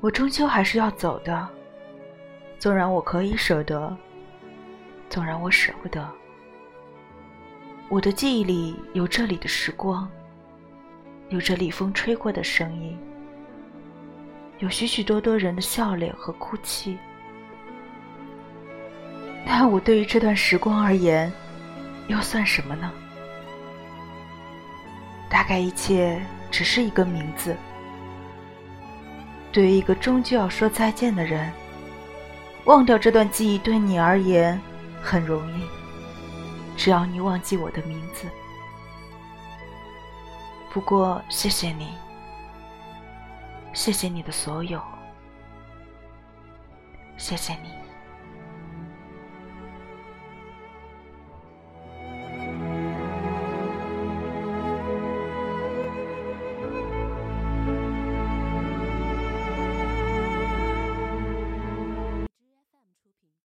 我终究还是要走的，纵然我可以舍得，纵然我舍不得。我的记忆里有这里的时光，有这里风吹过的声音，有许许多多人的笑脸和哭泣。但我对于这段时光而言，又算什么呢？大概一切只是一个名字。对于一个终究要说再见的人，忘掉这段记忆对你而言很容易，只要你忘记我的名字。不过谢谢你，谢谢你的所有，谢谢你。